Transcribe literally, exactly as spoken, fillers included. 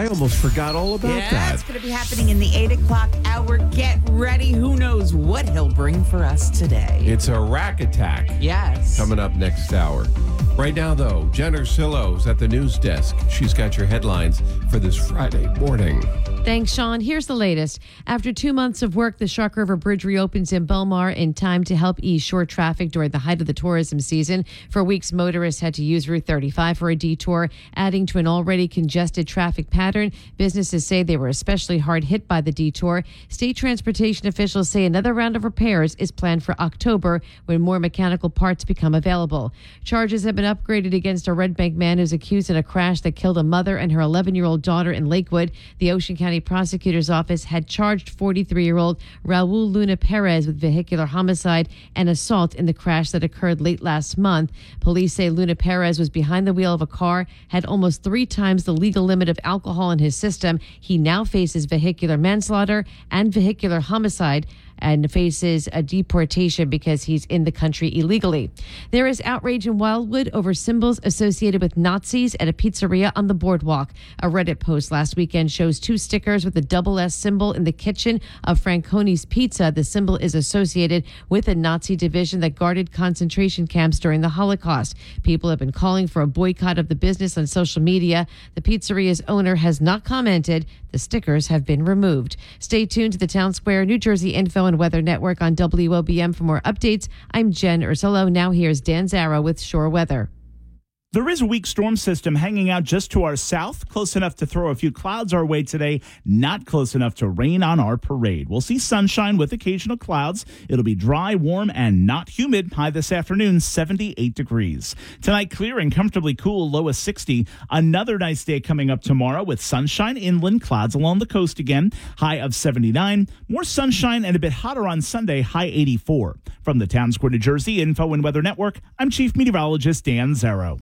I almost forgot all about yeah, that. That's going to be happening in the eight o'clock hour. Get ready. Who knows what he'll bring for us today. It's a rack attack. Yes. Coming up next hour. Right now, though, Jen Ursillo's at the news desk. She's got your headlines for this Friday morning. Thanks, Sean. Here's the latest. After two months of work, the Shark River Bridge reopens in Belmar in time to help ease shore traffic during the height of the tourism season. For weeks, motorists had to use Route thirty-five for a detour, adding to an already congested traffic pattern. Businesses say they were especially hard hit by the detour. State transportation officials say another round of repairs is planned for October when more mechanical parts become available. Charges have been upgraded against a Red Bank man who's accused in a crash that killed a mother and her eleven-year-old daughter in Lakewood. The Ocean County Prosecutor's Office had charged forty-three-year-old Raul Luna Perez with vehicular homicide and assault in the crash that occurred late last month. Police say Luna Perez was behind the wheel of a car, had almost three times the legal limit of alcohol in his system. He now faces vehicular manslaughter and vehicular homicide and faces a deportation because he's in the country illegally. There is outrage in Wildwood over symbols associated with Nazis at a pizzeria on the boardwalk. A Reddit post last weekend shows two stickers with a double S symbol in the kitchen of Franconi's Pizza. The symbol is associated with a Nazi division that guarded concentration camps during the Holocaust. People have been calling for a boycott of the business on social media. The pizzeria's owner has not commented. The stickers have been removed. Stay tuned to the Town Square New Jersey Info and Weather Network on W O B M for more updates. I'm Jen Ursillo. Now here's Dan Zarrow with Shore Weather. There is a weak storm system hanging out just to our south, close enough to throw a few clouds our way today, not close enough to rain on our parade. We'll see sunshine with occasional clouds. It'll be dry, warm, and not humid. High this afternoon, seventy-eight degrees. Tonight, clear and comfortably cool, low of sixty. Another nice day coming up tomorrow with sunshine, inland, clouds along the coast again, high of seventy-nine. More sunshine and a bit hotter on Sunday, high eighty-four. From the Town Square, New Jersey Info and Weather Network, I'm Chief Meteorologist Dan Zarrow.